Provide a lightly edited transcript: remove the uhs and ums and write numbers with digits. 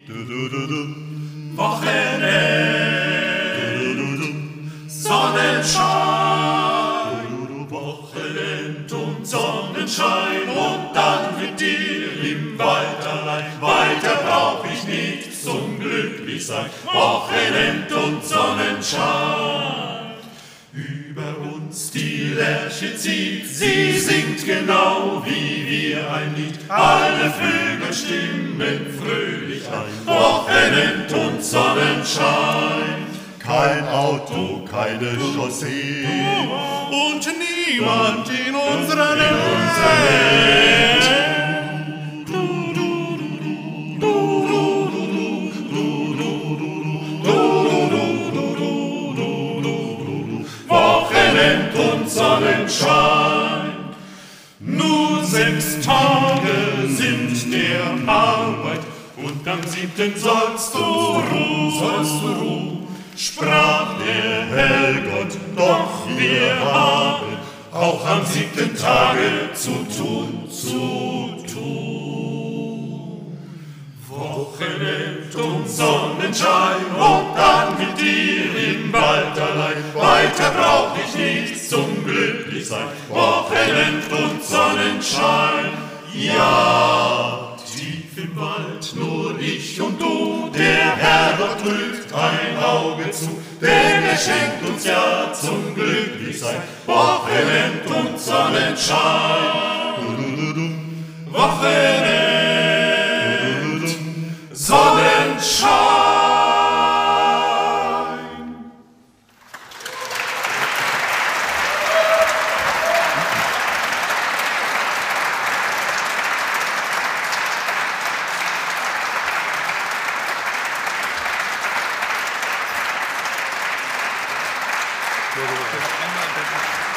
Wochenend, Sonnenschein, Wochenend und Sonnenschein und dann mit dir im Wald allein. Weiter brauch ich nichts zum Glücklichsein. Wochenend und Sonnenschein. Über uns die Lerche zieht, sie singt genau wie wir ein Lied. Alle Vögel stimmen fröhlich ein. Wochenend und Sonnenschein. Kein Auto, keine Chaussee und niemand in unserer Welt. Wochenend und Sonnenschein. Nur 6 Tage sind der Arbeit und am 7. sollst du ruhen. Sprach der Herrgott, doch wir haben auch am 7. Tage zu tun. Wochenend und Sonnenschein und dann mit dir im Wald allein. Weiter brauch ich nichts zum Glücklichsein. Wochenend und Sonnenschein, ja, tief im Wald nur ich und du. Der Herrgott drückt ein Auge zu, denn er schenkt uns ja zum Glücklichsein Wochenend und Sonnenschein. Wochenend, Sonnenschein. Einmal